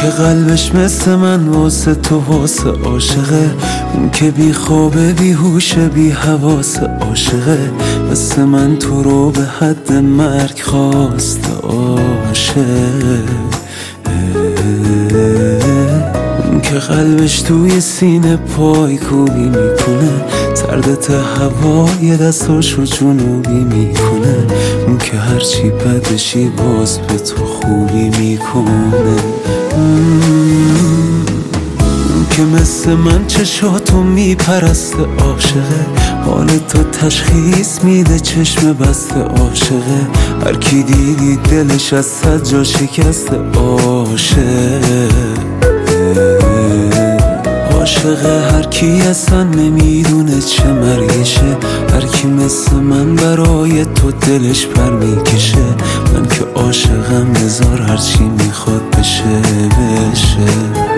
که قلبش مثل من واسه تو واسه عاشقه، اون که بی خوابه بی هوشه بی حواسه عاشقه، مثل من تو رو به حد مرگ خواست عاشق. اون که قلبش توی سینه پای کوبی میکنه، سردت هوای دستاشو جنوبی میکنه، اون که هرچی بدشی باز به تو خوبی میکنه. اون که مثل من چشاتو میپرسته عاشقه، حال تو تشخیص میده چشم بسته عاشقه، هر کی دیدی دلش از صد جا شکسته عاشق. عاشقه هر کی اصلا نمیدونه چه مرگشه، هر کی مثل من برای تو دلش پر میکشه، من که عاشقم بذار هرچی میخواد بشه بشه.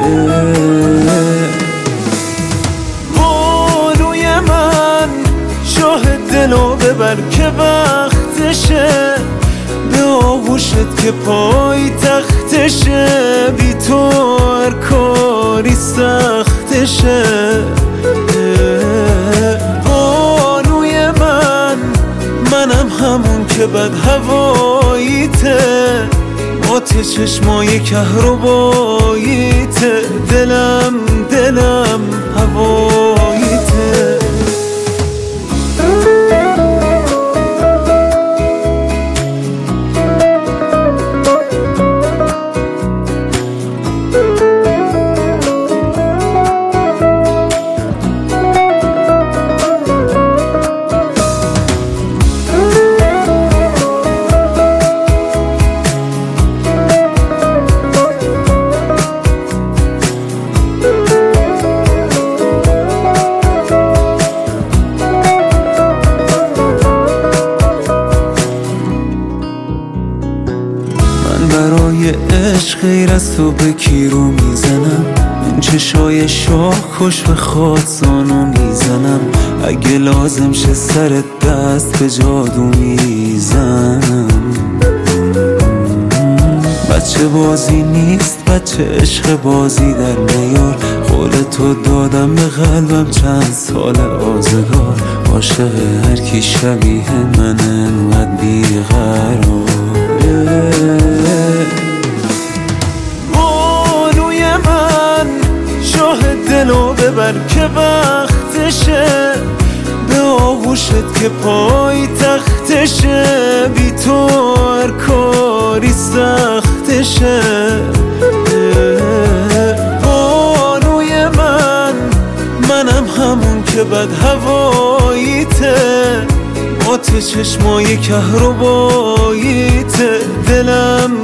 بانوی من شاه دلو ببر که وقتشه، به آغوشت که پای تختشه، بی تو هر کاری سختشه. بانوی منم همون که بد هواییته، آت چشمای کهرباییته، دلم هواییته. برای عشق غیر از تو به کی رو میزنم، این چشای شاه کش به خاک زانو میزنم، اگه لازم شه سر دست به جادو میزنم. بچه بازی نیست بچه عشق بازی در نیار، قول تو دادم به قلبم چند سال آزگار، عاشق هر کی شبیه من انقدر بیقرار. بانوی من شاه دلو ببر که وقتشه، به آغوشت که پای تختشه، بی تو هر کاری سختشه. بانوی منم همون که بد هواییته، آت چشمای کهرباییته، دلم